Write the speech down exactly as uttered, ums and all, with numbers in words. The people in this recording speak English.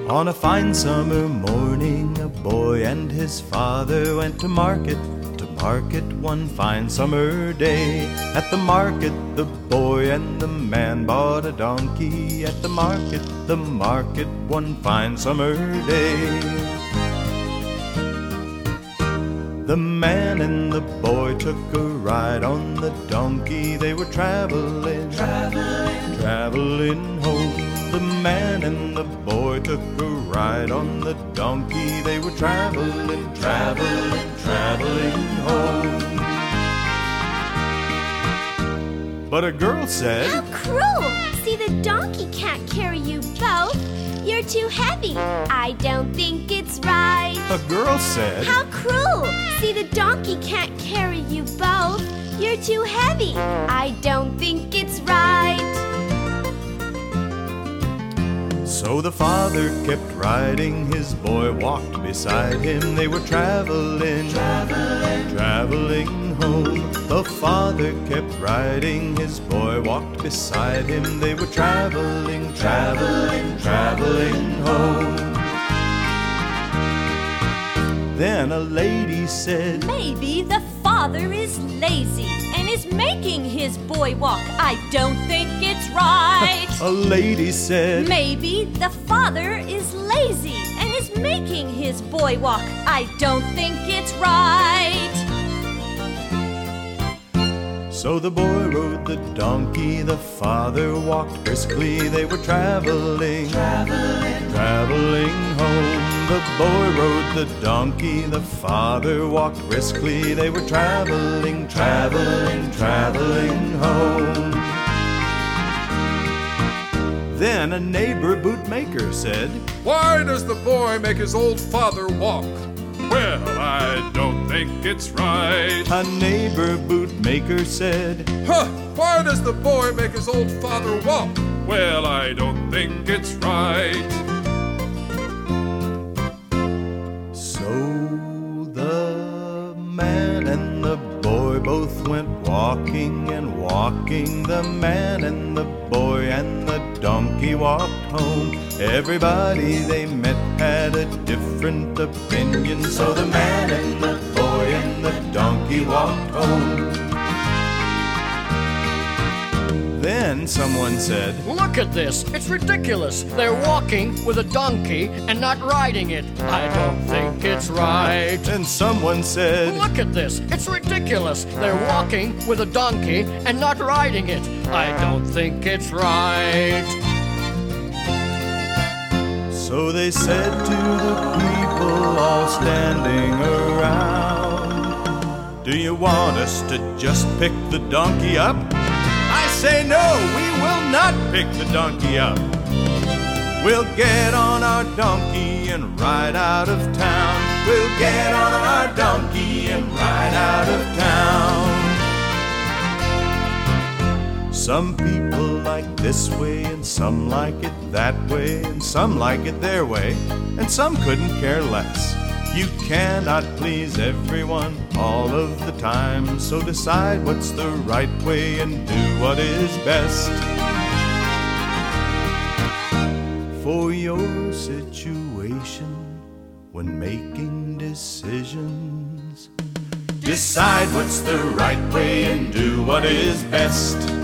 On a fine summer morning, a boy and his father went to market, to market one fine summer day. At the market, the boy and the man bought a donkey. At the market, the market, one fine summer day. The man and the boy took a ride on the donkey. They were traveling, traveling, traveling home. The man and the boy took a ride on the donkey. They were traveling, traveling, traveling home. But a girl said, "How cruel! See, the donkey can't carry you both. You're too heavy. I don't think it's right." A girl said, "How cruel! See, the donkey can't carry you both. You're too heavy. I don't think it's right." So the father kept riding, his boy walked beside him. They were traveling, traveling, traveling home. The father kept riding, his boy walked beside him. They were traveling, traveling, traveling home. Then a lady said, "Maybe the father is lazy and is making his boy walk. I don't think it's right." A lady said, "Maybe the father is lazy and is making his boy walk. I don't think it's right." So the boy rode the donkey, the father walked briskly. They were traveling, traveling, traveling home. The boy rode the donkey, the father walked briskly. They were traveling, traveling, traveling home. Then a neighbor bootmaker said, "Why does the boy make his old father walk? Well, I don't think it's right." A neighbor bootmaker said, "Huh, why does the boy make his old father walk? Well, I don't think it's right." So the man and the boy both went walking and walking. The man and the boy and the donkey walked home. Everybody they met had a different opinion. So the man and the boy and the donkey walked home. Then someone said, "Look at this, it's ridiculous. They're walking with a donkey and not riding it. I don't think it's right." And someone said, "Look at this, it's ridiculous. They're walking with a donkey and not riding it. I don't think it's right." So they said to the people all standing around, "Do you want us to just pick the donkey up?" I say no, we will not pick the donkey up. We'll get on our donkey and ride out of town. We'll get on our donkey and ride out of town. Some people like this way and some like it that way and some like it their way and some couldn't care less. You cannot please everyone all of the time, so decide what's the right way and do what is best for your situation when making decisions. Decide what's the right way and do what is best